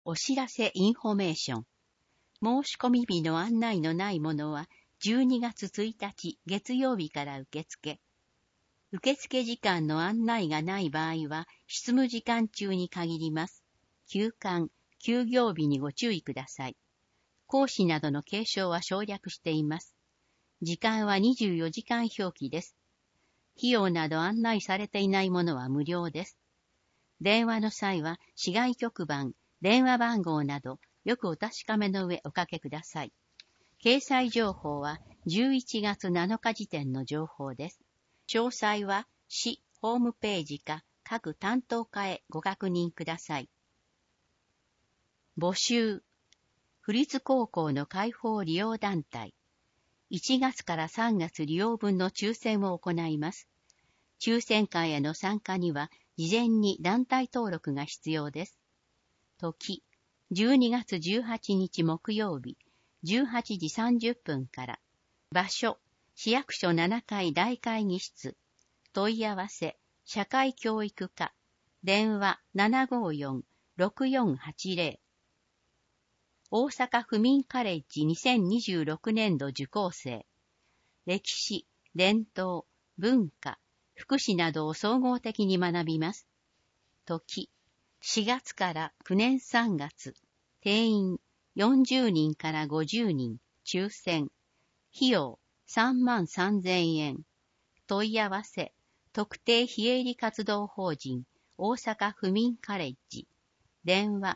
お知らせインフォメーション。申し込み日の案内のないものは12月1日月曜日から受付。受付時間の案内がない場合は執務時間中に限ります。休館、休業日にご注意ください。講師などの継承は省略しています。時間は24時間表記です。費用など案内されていないものは無料です。電話の際は市外局番、電話番号などよくお確かめの上おかけください。掲載情報は11月7日時点の情報です。詳細は市ホームページか各担当課へご確認ください。募集。府立高校の開放利用団体。1月から3月利用分の抽選を行います。抽選会への参加には事前に団体登録が必要です。時、12月18日木曜日、18時30分から。場所、市役所7階大会議室。問い合わせ、社会教育課。電話754-6480。大阪府民カレッジ2026年度受講生。歴史、伝統、文化、福祉などを総合的に学びます。時、4月から9年3月。定員40人から50人。抽選。費用33,000円。問い合わせ。特定非営利活動法人大阪府民カレッジ。電話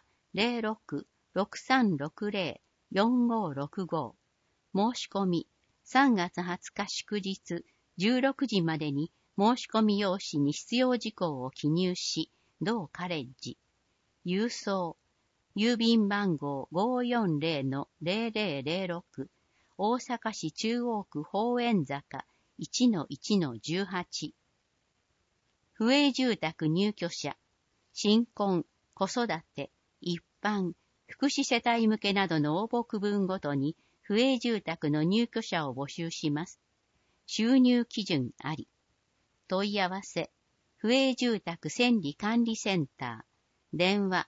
06-6360-4565。申し込み3月20日祝日16時までに申し込み用紙に必要事項を記入し、同カレッジ。郵送。郵便番号 540-0006。大阪市中央区宝円坂 1-1-18。府営住宅入居者。新婚、子育て、一般、福祉世帯向けなどの応募区分ごとに、府営住宅の入居者を募集します。収入基準あり。問い合わせ。府営住宅管理管理センター。電話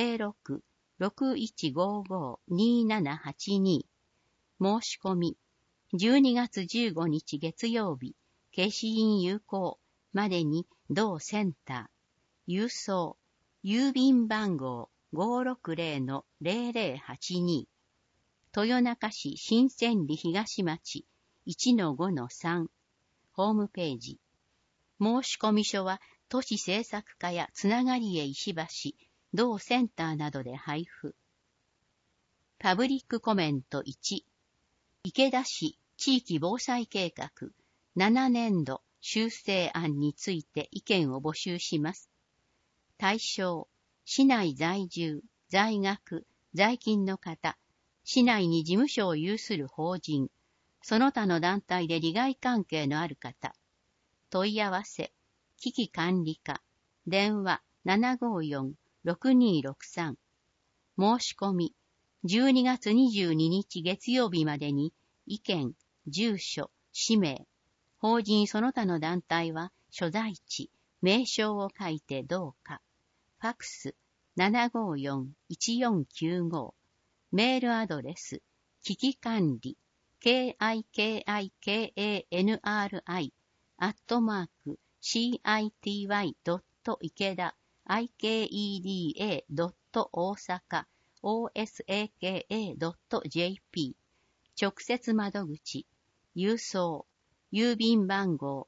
06-6155-2782。申し込み。12月15日月曜日、消印有効までに同センター。郵送。郵便番号560-0082。豊中市新千里東町 1-5-3。ホームページ。申込書は都市政策課やつながりへ石橋、同センターなどで配布。パブリックコメント1。池田市地域防災計画7年度修正案について意見を募集します。対象、市内在住、在学、在勤の方、市内に事務所を有する法人、その他の団体で利害関係のある方。問い合わせ、危機管理課、電話754-6263。申し込み、12月22日月曜日までに、意見、住所、氏名、法人その他の団体は所在地、名称を書いてどうか。ファクス754-1495。メールアドレス、危機管理、KIKIKANRI@city.ikeda ikeda.osaka.osaka.jp 直接窓口、郵送、郵便番号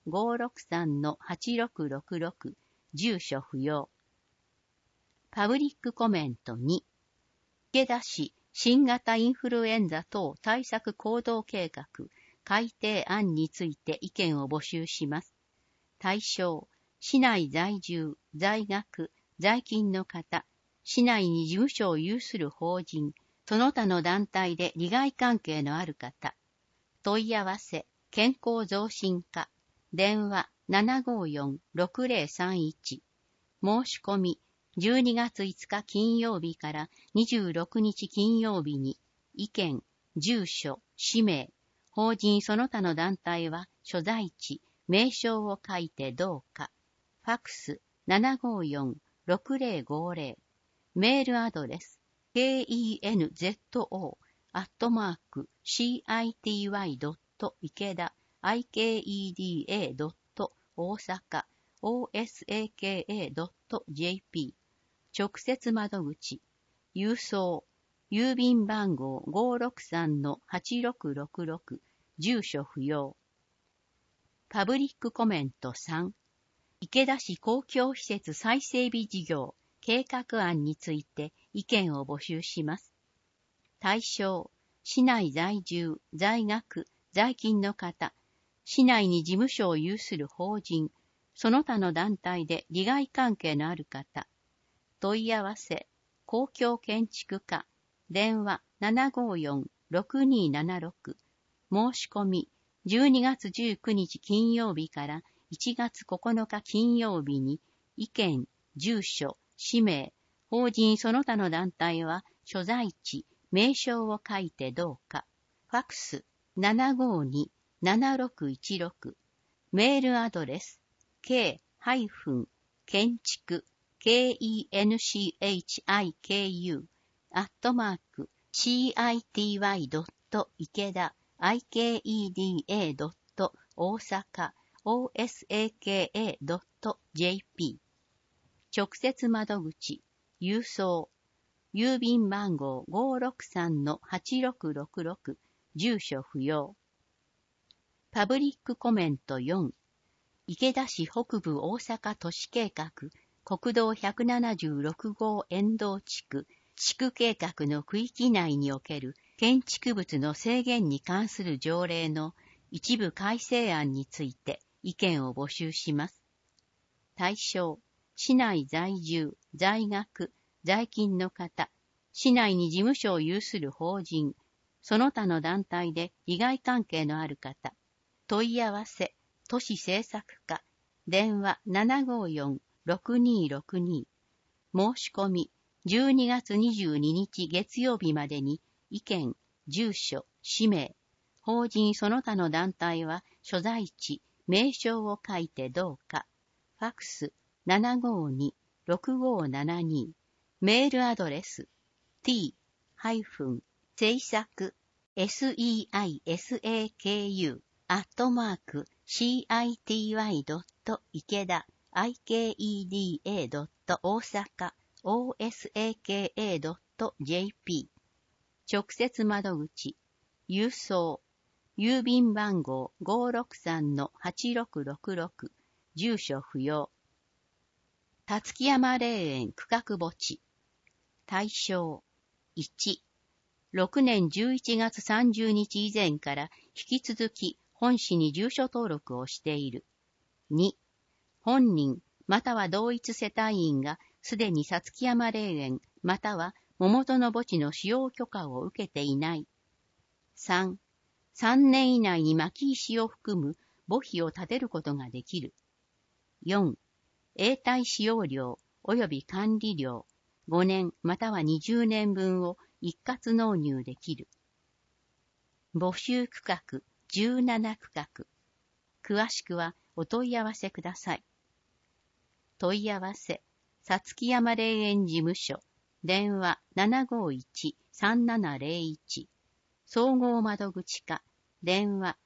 563-8666 住所不要。パブリックコメント2。池田市新型インフルエンザ等対策行動計画改定案について意見を募集します。対象、市内在住、在学、在勤の方、市内に事務所を有する法人、その他の団体で利害関係のある方。問い合わせ、健康増進課、電話754-6031。申し込み、12月5日金曜日から26日金曜日に、意見、住所、氏名、法人その他の団体は所在地、名称を書いてどうか。ファクス754-6050。メールアドレス、 kenzo.o@ikeda.osaka.osaka.jp 直接窓口、郵送、郵便番号 563-8666 住所不要。パブリックコメント3、池田市公共施設再整備事業計画案について意見を募集します。対象、市内在住、在学、在勤の方、市内に事務所を有する法人、その他の団体で利害関係のある方、問い合わせ、公共建築課、電話 754-6276、申し込み、12月19日金曜日から1月9日金曜日に、意見、住所、氏名、法人その他の団体は所在地、名称を書いてどうか。ファックス 752-7616。メールアドレス k-建築city-ciku@citywide.ikeda.osaka.osaka.jp 直接窓口、郵送、郵便番号 563-8666 住所不要。パブリックコメント4、池田市北部大阪都市計画国道176号沿道地区地区計画の区域内における建築物の制限に関する条例の一部改正案について意見を募集します。対象、市内在住、在学、在勤の方、市内に事務所を有する法人、その他の団体で利害関係のある方、問い合わせ、都市政策課、電話 754-6262、申し込み、12月22日月曜日までに、意見、住所、氏名、法人その他の団体は所在地、名称を書いてどうか。ファックス 752-6572。メールアドレス t-seisaku.ikeda.osaka.osaka.jp 直接窓口、郵送、郵便番号 563-8666 住所不要。たつき山霊園区画墓地。対象、1、6年11月30日以前から引き続き本市に住所登録をしている。2、本人または同一世帯員がすでにさつき山霊園または桃園墓地の使用許可を受けていない。3、3年以内に巻石を含む墓碑を建てることができる。4、永代使用料及び管理料5年または20年分を一括納入できる。募集区画17区画。詳しくはお問い合わせください。問い合わせ、さつき山霊園事務所、電話 751-3701。総合窓口課、電話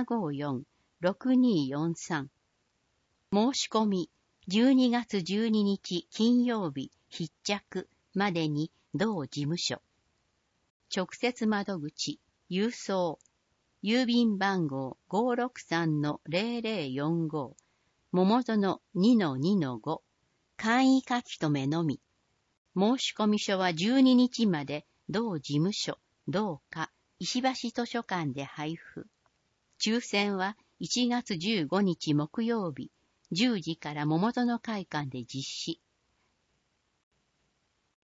754-6243。申し込み、12月12日金曜日必着までに同事務所。直接窓口、郵送、郵便番号 563-0045、桃園 2-2-5、簡易書き留めのみ。申込書は12日まで同事務所、同課、石橋図書館で配布。抽選は1月15日木曜日、10時から桃園会館で実施。